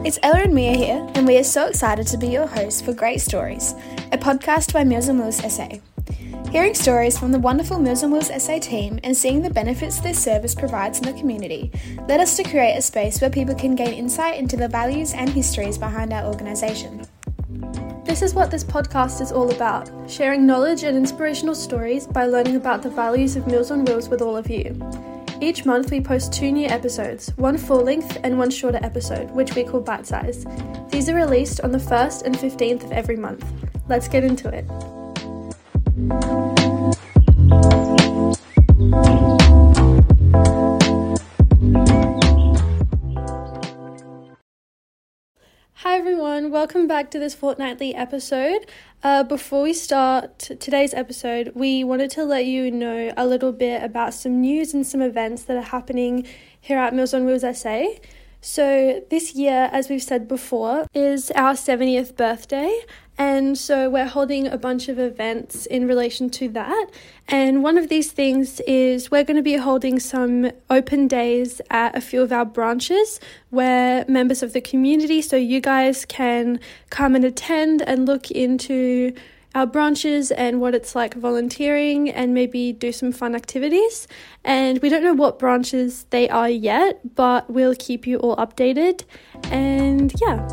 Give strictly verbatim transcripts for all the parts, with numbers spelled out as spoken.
It's Ella and Mia here, and we are so excited to be your hosts for Great Stories, a podcast by Meals on Wheels S A. Hearing stories from the wonderful Meals on Wheels S A team and seeing the benefits this service provides in the community led us to create a space where people can gain insight into the values and histories behind our organisation. This is what this podcast is all about, sharing knowledge and inspirational stories by learning about the values of Meals on Wheels with all of you. Each month we post two new episodes, one full-length and one shorter episode, which we call Bite Size. These are released on the first and fifteenth of every month. Let's get into it. Hi everyone, welcome back to this fortnightly episode. Uh, before we start today's episode, we wanted to let you know a little bit about some news and some events that are happening here at Meals on Wheels S A. So this year, as we've said before, is our seventieth birthday, and so we're holding a bunch of events in relation to that. And one of these things is we're going to be holding some open days at a few of our branches where members of the community, so you guys can come and attend and look into our branches and what it's like volunteering and maybe do some fun activities. And we don't know what branches they are yet, but we'll keep you all updated. And yeah.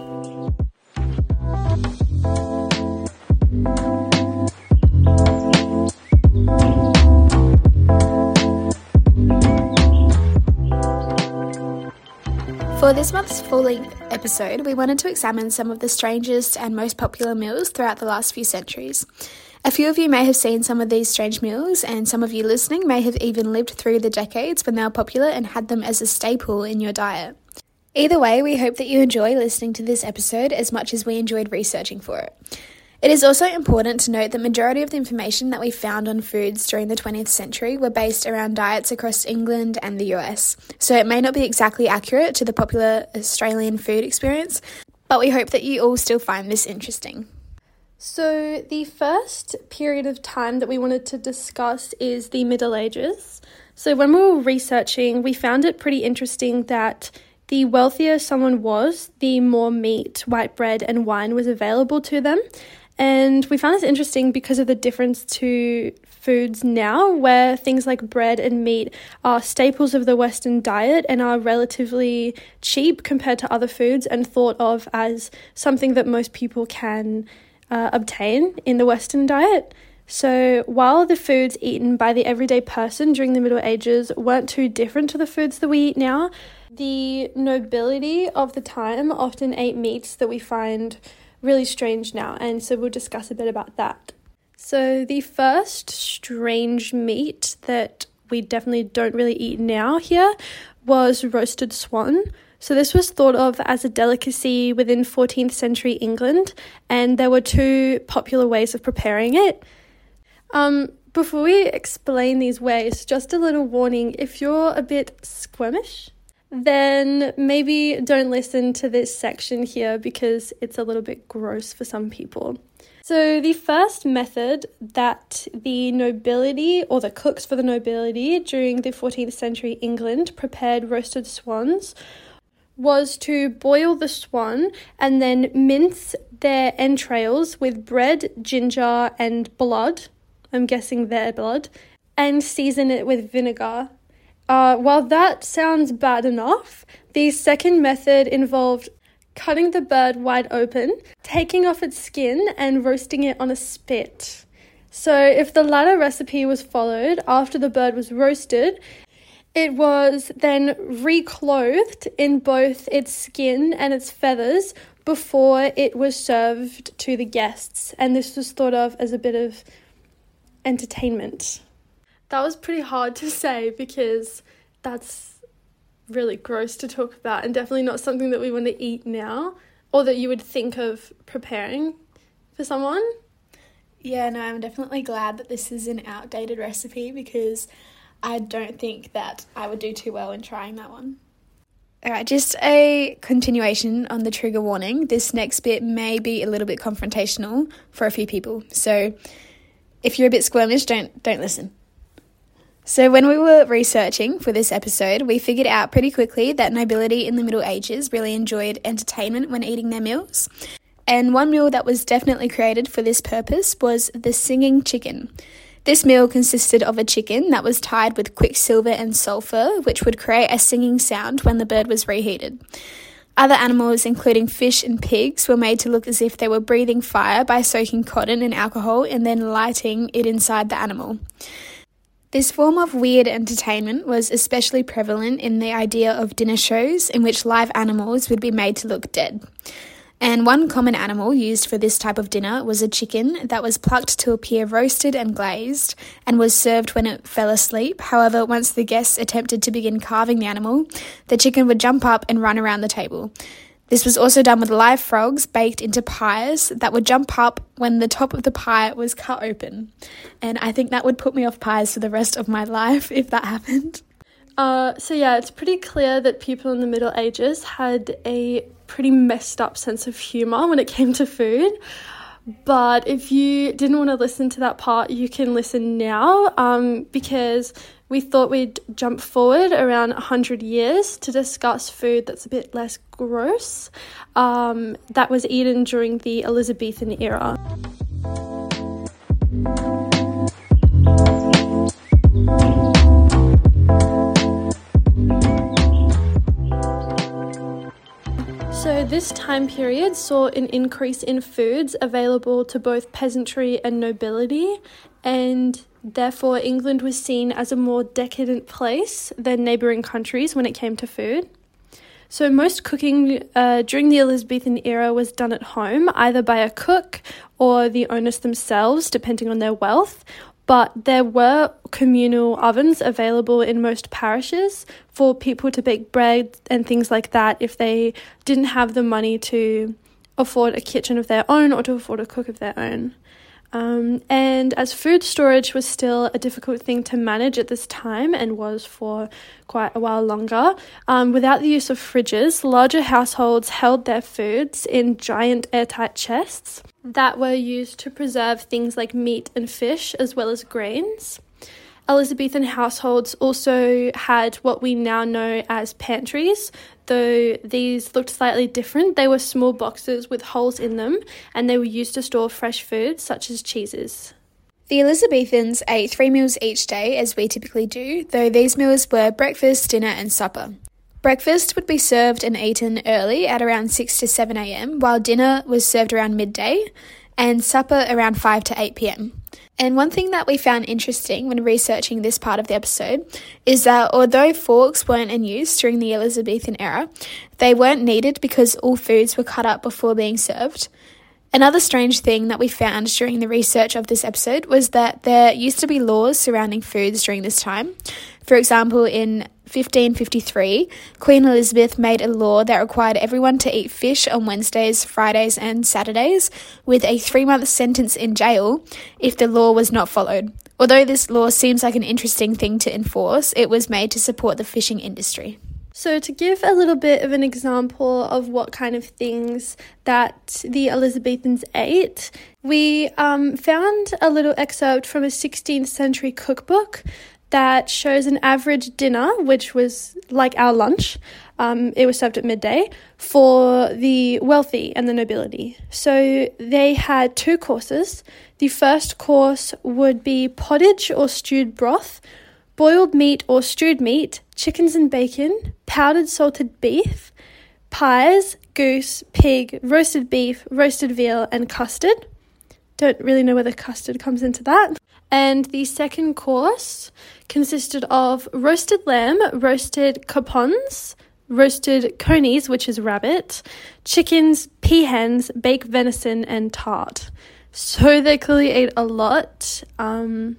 For this month's full-length episode, we wanted to examine some of the strangest and most popular meals throughout the last few centuries. A few of you may have seen some of these strange meals, and some of you listening may have even lived through the decades when they were popular and had them as a staple in your diet. Either way, we hope that you enjoy listening to this episode as much as we enjoyed researching for it. It is also important to note that the majority of the information that we found on foods during the twentieth century were based around diets across England and the U S, so it may not be exactly accurate to the popular Australian food experience, but we hope that you all still find this interesting. So the first period of time that we wanted to discuss is the Middle Ages. So when we were researching, we found it pretty interesting that the wealthier someone was, the more meat, white bread and wine was available to them. And we found this interesting because of the difference to foods now, where things like bread and meat are staples of the Western diet and are relatively cheap compared to other foods and thought of as something that most people can uh, obtain in the Western diet. So while the foods eaten by the everyday person during the Middle Ages weren't too different to the foods that we eat now, the nobility of the time often ate meats that we find really strange now, and so we'll discuss a bit about that. So the first strange meat that we definitely don't really eat now here was roasted swan. So this was thought of as a delicacy within fourteenth century England, and there were two popular ways of preparing it. Um, before we explain these ways, just a little warning, if you're a bit squeamish, then maybe don't listen to this section here because it's a little bit gross for some people. So the first method that the nobility or the cooks for the nobility during the fourteenth century England prepared roasted swans was to boil the swan and then mince their entrails with bread, ginger and blood, I'm guessing their blood, and season it with vinegar. Uh, while that sounds bad enough, the second method involved cutting the bird wide open, taking off its skin and roasting it on a spit. So if the latter recipe was followed after the bird was roasted, it was then reclothed in both its skin and its feathers before it was served to the guests, and this was thought of as a bit of entertainment. That was pretty hard to say because that's really gross to talk about and definitely not something that we want to eat now or that you would think of preparing for someone. Yeah, no, I'm definitely glad that this is an outdated recipe because I don't think that I would do too well in trying that one. Alright, just a continuation on the trigger warning. This next bit may be a little bit confrontational for a few people, so if you're a bit squeamish, don't don't listen. So when we were researching for this episode, we figured out pretty quickly that nobility in the Middle Ages really enjoyed entertainment when eating their meals. And one meal that was definitely created for this purpose was the singing chicken. This meal consisted of a chicken that was tied with quicksilver and sulfur, which would create a singing sound when the bird was reheated. Other animals, including fish and pigs, were made to look as if they were breathing fire by soaking cotton in alcohol and then lighting it inside the animal. This form of weird entertainment was especially prevalent in the idea of dinner shows in which live animals would be made to look dead. And one common animal used for this type of dinner was a chicken that was plucked to appear roasted and glazed and was served when it fell asleep. However, once the guests attempted to begin carving the animal, the chicken would jump up and run around the table. This was also done with live frogs baked into pies that would jump up when the top of the pie was cut open. And I think that would put me off pies for the rest of my life if that happened. Uh, so yeah, it's pretty clear that people in the Middle Ages had a pretty messed up sense of humour when it came to food. But if you didn't want to listen to that part, you can listen now, um, because we thought we'd jump forward around one hundred years to discuss food that's a bit less gross, um, that was eaten during the Elizabethan era. So this time period saw an increase in foods available to both peasantry and nobility, and therefore England was seen as a more decadent place than neighbouring countries when it came to food. So most cooking uh, during the Elizabethan era was done at home, either by a cook or the owners themselves, depending on their wealth. But there were communal ovens available in most parishes for people to bake bread and things like that if they didn't have the money to afford a kitchen of their own or to afford a cook of their own. Um, and as food storage was still a difficult thing to manage at this time and was for quite a while longer, um, without the use of fridges, larger households held their foods in giant airtight chests that were used to preserve things like meat and fish as well as grains. Elizabethan households also had what we now know as pantries, though these looked slightly different. They were small boxes with holes in them, and they were used to store fresh foods such as cheeses. The Elizabethans ate three meals each day, as we typically do, though these meals were breakfast, dinner and supper. Breakfast would be served and eaten early at around six to seven a.m, while dinner was served around midday, and supper around five to eight p.m. And one thing that we found interesting when researching this part of the episode is that although forks weren't in use during the Elizabethan era, they weren't needed because all foods were cut up before being served. Another strange thing that we found during the research of this episode was that there used to be laws surrounding foods during this time. For example, in fifteen fifty-three, Queen Elizabeth made a law that required everyone to eat fish on Wednesdays, Fridays and Saturdays, with a three-month sentence in jail if the law was not followed. Although this law seems like an interesting thing to enforce, it was made to support the fishing industry. So to give a little bit of an example of what kind of things that the Elizabethans ate, we um, found a little excerpt from a sixteenth century cookbook that shows an average dinner, which was like our lunch, um, it was served at midday, for the wealthy and the nobility. So they had two courses. The first course would be pottage or stewed broth, boiled meat or stewed meat, chickens and bacon, powdered salted beef, pies, goose, pig, roasted beef, roasted veal, and custard. Don't really know whether custard comes into that. And the second course consisted of roasted lamb, roasted capons, roasted conies, which is rabbit, chickens, peahens, baked venison, and tart. So they clearly ate a lot. Um,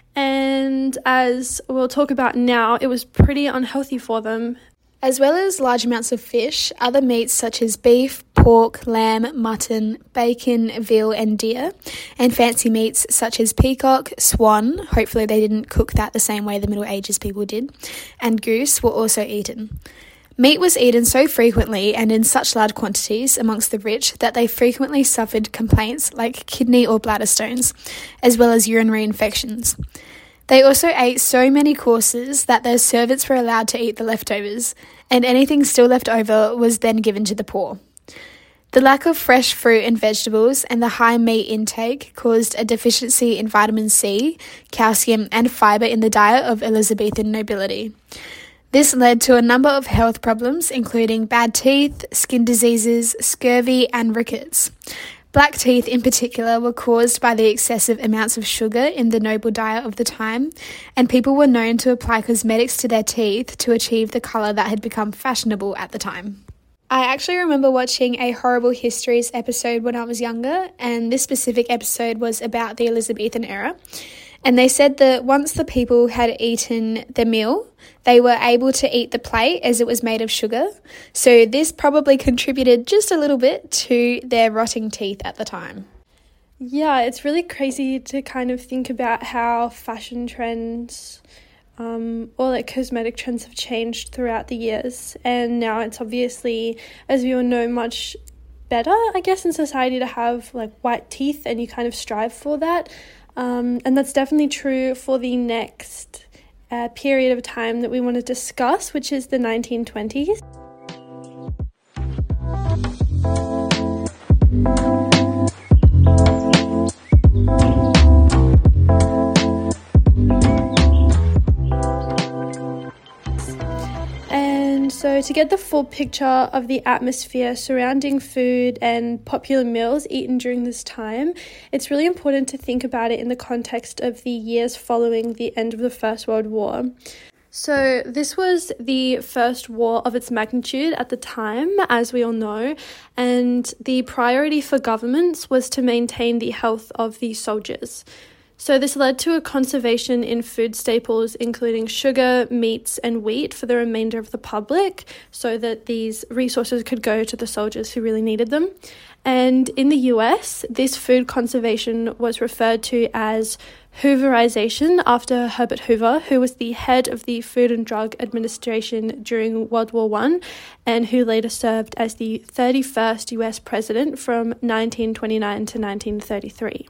and as we'll talk about now, it was pretty unhealthy for them. As well as large amounts of fish, other meats such as beef, pork, lamb, mutton, bacon, veal and deer, and fancy meats such as peacock, swan, hopefully they didn't cook that the same way the Middle Ages people did, and goose were also eaten. Meat was eaten so frequently and in such large quantities amongst the rich that they frequently suffered complaints like kidney or bladder stones, as well as urinary infections. They also ate so many courses that their servants were allowed to eat the leftovers, and anything still left over was then given to the poor. The lack of fresh fruit and vegetables and the high meat intake caused a deficiency in vitamin C, calcium, and fibre in the diet of Elizabethan nobility. This led to a number of health problems, including bad teeth, skin diseases, scurvy, and rickets. Black teeth in particular were caused by the excessive amounts of sugar in the noble diet of the time, and people were known to apply cosmetics to their teeth to achieve the colour that had become fashionable at the time. I actually remember watching a Horrible Histories episode when I was younger, and this specific episode was about the Elizabethan era. And they said that once the people had eaten the meal, they were able to eat the plate as it was made of sugar. So this probably contributed just a little bit to their rotting teeth at the time. Yeah, it's really crazy to kind of think about how fashion trends um, or like cosmetic trends have changed throughout the years. And now it's obviously, as we all know, much better, I guess, in society to have like white teeth, and you kind of strive for that. Um, and that's definitely true for the next uh, period of time that we want to discuss, which is the nineteen twenties. So to get the full picture of the atmosphere surrounding food and popular meals eaten during this time, it's really important to think about it in the context of the years following the end of the First World War. So this was the first war of its magnitude at the time, as we all know, and the priority for governments was to maintain the health of the soldiers. So this led to a conservation in food staples, including sugar, meats, and wheat for the remainder of the public, so that these resources could go to the soldiers who really needed them. And in the U S, this food conservation was referred to as Hooverization after Herbert Hoover, who was the head of the Food and Drug Administration during World War One, and who later served as the thirty-first U S president from nineteen twenty-nine to nineteen thirty-three.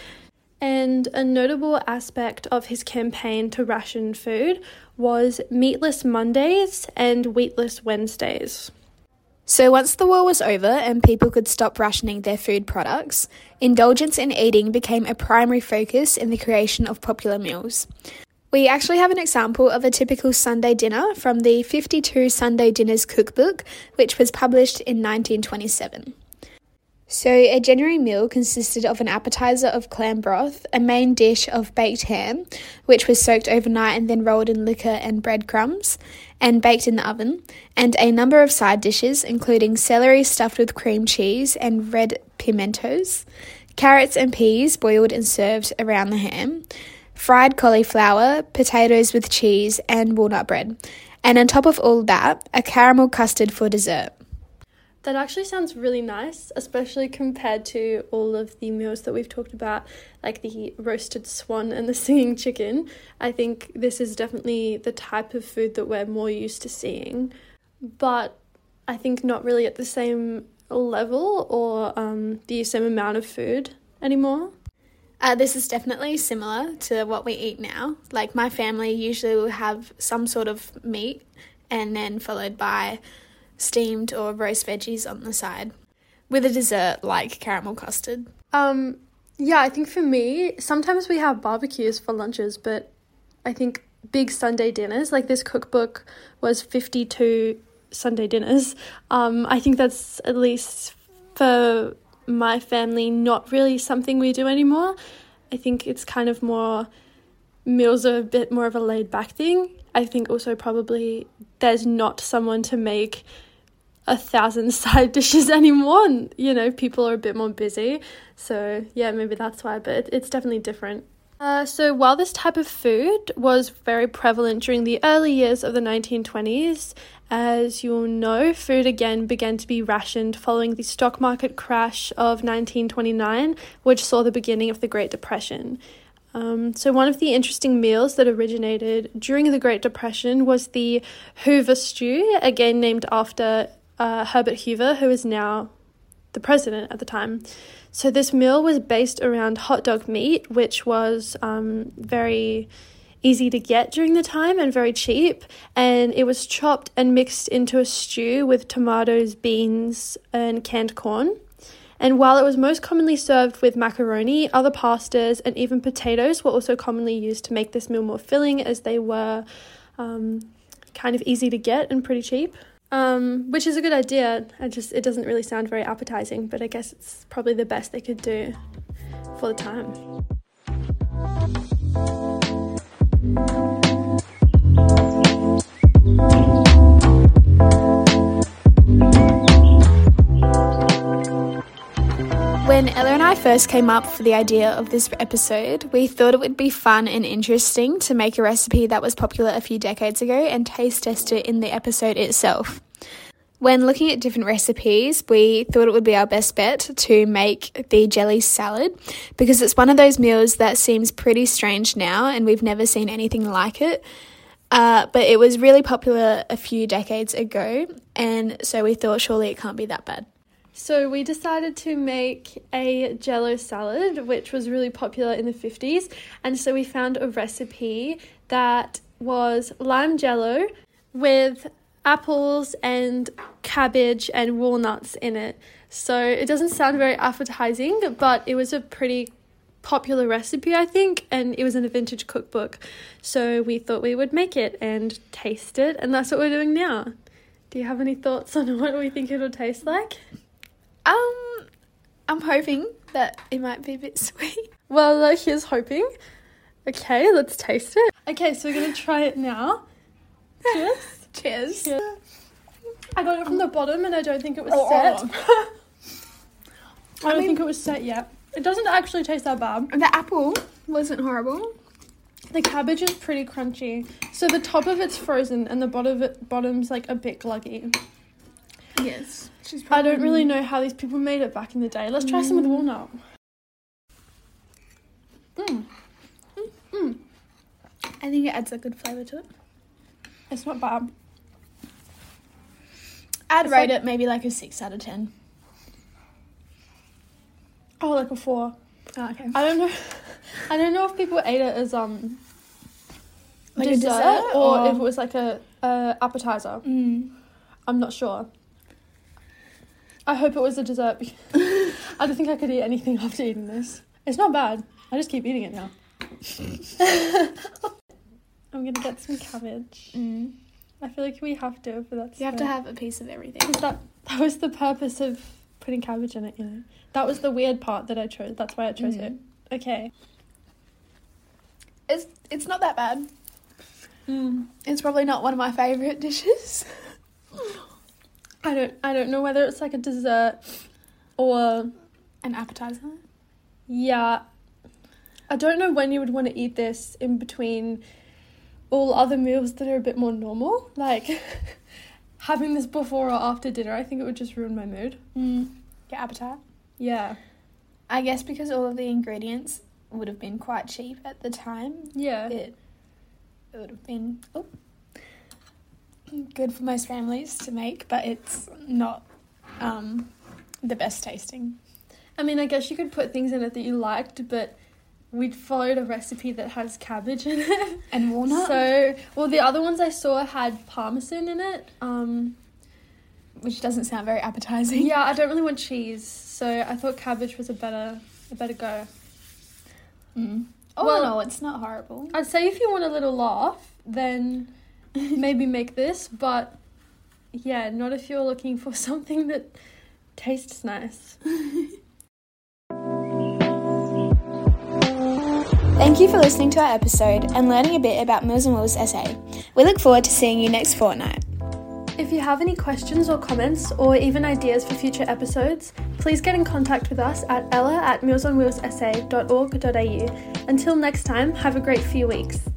And a notable aspect of his campaign to ration food was meatless Mondays and wheatless Wednesdays. So once the war was over and people could stop rationing their food products, indulgence in eating became a primary focus in the creation of popular meals. We actually have an example of a typical Sunday dinner from the fifty-two Sunday Dinners Cookbook, which was published in nineteen twenty-seven. So a January meal consisted of an appetizer of clam broth, a main dish of baked ham, which was soaked overnight and then rolled in liquor and breadcrumbs, and baked in the oven, and a number of side dishes, including celery stuffed with cream cheese and red pimentos, carrots and peas boiled and served around the ham, fried cauliflower, potatoes with cheese, and walnut bread. And on top of all that, a caramel custard for dessert. That actually sounds really nice, especially compared to all of the meals that we've talked about, like the roasted swan and the singing chicken. I think this is definitely the type of food that we're more used to seeing, but I think not really at the same level or um, the same amount of food anymore. Uh, this is definitely similar to what we eat now. Like, my family usually will have some sort of meat and then followed by steamed or roast veggies on the side, with a dessert like caramel custard. Um, yeah, I think for me, sometimes we have barbecues for lunches, but I think big Sunday dinners, like this cookbook was fifty-two Sunday dinners. Um, I think that's, at least for my family, not really something we do anymore. I think it's kind of more, meals are a bit more of a laid back thing. I think also probably there's not someone to make a thousand side dishes anymore, and you know, people are a bit more busy, so yeah, maybe that's why, but it's definitely different. Uh, so while this type of food was very prevalent during the early years of the nineteen twenties, as you'll know, food again began to be rationed following the stock market crash of nineteen twenty-nine, which saw the beginning of the Great Depression. Um, so one of the interesting meals that originated during the Great Depression was the Hoover stew, again named after uh, Herbert Hoover, who is now the president at the time. So this meal was based around hot dog meat, which was um, very easy to get during the time and very cheap, and it was chopped and mixed into a stew with tomatoes, beans, and canned corn. And while it was most commonly served with macaroni, other pastas and even potatoes were also commonly used to make this meal more filling, as they were um, kind of easy to get and pretty cheap. Um, which is a good idea. I just it doesn't really sound very appetizing, but I guess it's probably the best they could do for the time. When Ella and I first came up for the idea of this episode, we thought it would be fun and interesting to make a recipe that was popular a few decades ago and taste test it in the episode itself. When looking at different recipes, we thought it would be our best bet to make the jelly salad, because it's one of those meals that seems pretty strange now and we've never seen anything like it. Uh, but it was really popular a few decades ago, and so we thought surely it can't be that bad. So we decided to make a Jell-O salad, which was really popular in the fifties. And so we found a recipe that was lime Jell-O with apples and cabbage and walnuts in it. So it doesn't sound very appetizing, but it was a pretty popular recipe, I think, and it was in a vintage cookbook. So we thought we would make it and taste it, and that's what we're doing now. Do you have any thoughts on what we think it'll taste like? Um, I'm hoping that it might be a bit sweet. Well, uh, here's hoping. Okay, let's taste it. Okay, so we're going to try it now. Cheers. Cheers. Cheers. I got it from the bottom and I don't think it was oh, set. Oh. I don't I mean, think it was set yet. It doesn't actually taste that bad. The apple wasn't horrible. The cabbage is pretty crunchy. So the top of it's frozen and the bottom of it, bottom's like a bit gluggy. Yes. She's I don't really know how these people made it back in the day. Let's try mm. some with walnut. Mm. Mm. Mm. I think it adds a good flavour to it. It's not bad. I'd it's rate like, it maybe like a six out of ten. Oh, like a four. Oh, okay. I don't know. I don't know if people ate it as um like dessert, a dessert or, or if it was like a, a appetizer. Mm. I'm not sure. I hope it was a dessert. I don't think I could eat anything after eating this. It's not bad. I just keep eating it now. I'm going to get some cabbage. Mm. I feel like we have to for that. You have to have a piece of everything. That, that was the purpose of putting cabbage in it, you know. That was the weird part that I chose. That's why I chose mm. it. Okay. It's, it's not that bad. Mm. It's probably not one of my favourite dishes. I don't I don't know whether it's like a dessert or an appetizer. Yeah. I don't know when you would want to eat this in between all other meals that are a bit more normal. Like having this before or after dinner, I think it would just ruin my mood. Mm. Your appetite? Yeah. I guess because all of the ingredients would have been quite cheap at the time. Yeah. It, it would have been... Oh. good for most families to make, but it's not um, the best tasting. I mean, I guess you could put things in it that you liked, but we'd followed a recipe that has cabbage in it. And walnut? So, well, the other ones I saw had parmesan in it. Um, which doesn't sound very appetizing. Yeah, I don't really want cheese, so I thought cabbage was a better, a better go. Mm. Oh, well, no, it's not horrible. I'd say if you want a little laugh, then... maybe make this, but yeah, not if you're looking for something that tastes nice. Thank you for listening to our episode and learning a bit about Meals and Wills S A. We look forward to seeing you next fortnight. If you have any questions or comments or even ideas for future episodes, please get in contact with us at ella at meals on wheels s a dot org dot a u. Until next time, have a great few weeks.